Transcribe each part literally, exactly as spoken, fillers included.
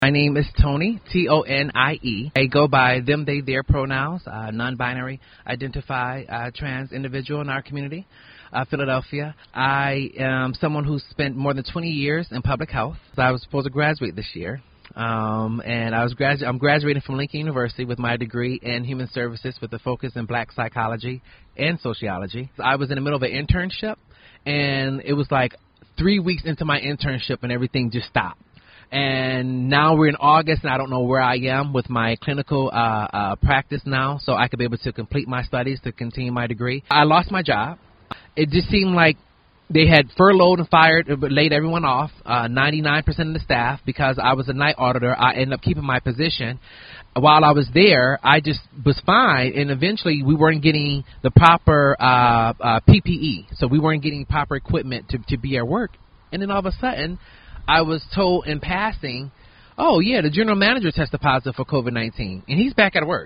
My name is Tony, T O N I E. I go by them, they, their pronouns, uh, non-binary, identify, uh, trans individual in our community, uh, Philadelphia. I am someone who's spent more than twenty years in public health. I was supposed to graduate this year, um, and I was gradu- I'm graduating from Lincoln University with my degree in human services with a focus in black psychology and sociology. I was in the middle of an internship, and it was like three weeks into my internship, and everything just stopped. And now we're in August, and I don't know where I am with my clinical uh, uh, practice now, so I could be able to complete my studies to continue my degree. I lost my job. It just seemed like they had furloughed and fired, laid everyone off, uh, ninety-nine percent of the staff, because I was a night auditor. I ended up keeping my position. While I was there, I just was fine, and eventually we weren't getting the proper uh, uh, P P E, so we weren't getting proper equipment to, to be at work. And then all of a sudden, I was told in passing, oh, yeah, the general manager tested positive for COVID nineteen, and he's back at work.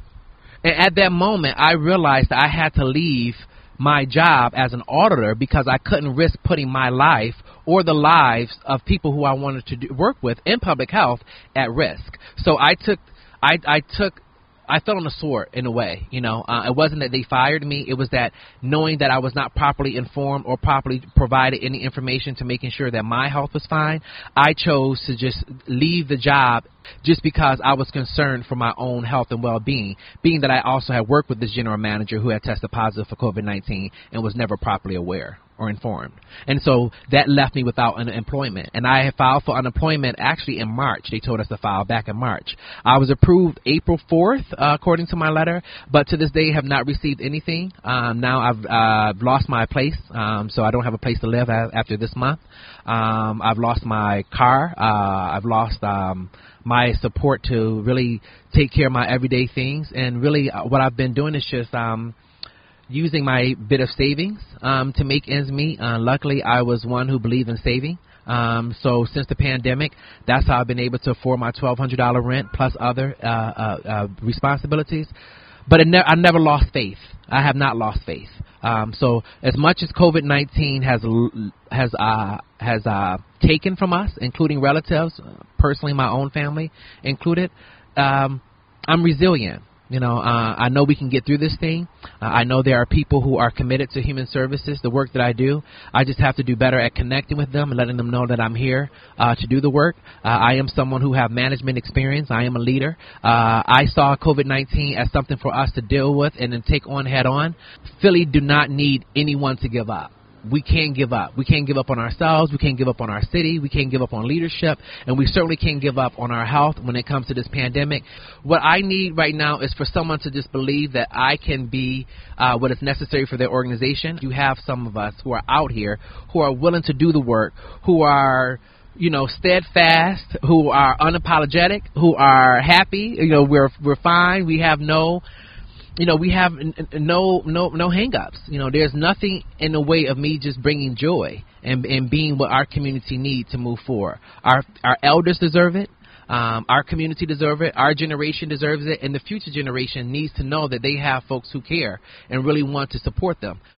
And at that moment, I realized that I had to leave my job as an auditor because I couldn't risk putting my life or the lives of people who I wanted to do, work with in public health at risk. So I took, I, I took, I fell on the sword in a way, you know. Uh, it wasn't that they fired me. It was that knowing that I was not properly informed or properly provided any information to making sure that my health was fine, I chose to just leave the job just because I was concerned for my own health and well-being, being that I also had worked with this general manager who had tested positive for COVID nineteen and was never properly aware or informed. And so that left me without an employment. And I had filed for unemployment actually in March. They told us to file back in March. I was approved April fourth, uh, according to my letter, but to this day have not received anything. Um, now I've uh, lost my place, um, so I don't have a place to live a- after this month. Um, I've lost my car. Uh, I've lost um, my support to really take care of my everyday things. And really uh, what I've been doing is just um, using my bit of savings um, to make ends meet. Uh, luckily, I was one who believed in saving. Um, so since the pandemic, that's how I've been able to afford my twelve hundred dollars rent plus other uh, uh, uh, responsibilities. But it ne- I never lost faith. I have not lost faith. Um, so as much as COVID nineteen has has uh, has uh, taken from us, including relatives, personally my own family included, um, I'm resilient. You know, uh, I know we can get through this thing. Uh, I know there are people who are committed to human services, the work that I do. I just have to do better at connecting with them and letting them know that I'm here uh, to do the work. Uh, I am someone who have management experience. I am a leader. Uh, I saw COVID nineteen as something for us to deal with and then take on head on. Philly do not need anyone to give up. We can't give up. We can't give up on ourselves. We can't give up on our city. We can't give up on leadership. And we certainly can't give up on our health when it comes to this pandemic. What I need right now is for someone to just believe that I can be uh, what is necessary for their organization. You have some of us who are out here who are willing to do the work, who are, you know, steadfast, who are unapologetic, who are happy. You know, we're we're fine. We have no... You know, we have no no no hang-ups. You know, there's nothing in the way of me just bringing joy and, and being what our community needs to move forward. Our our elders deserve it. Um, our community deserves it. Our generation deserves it. And the future generation needs to know that they have folks who care and really want to support them.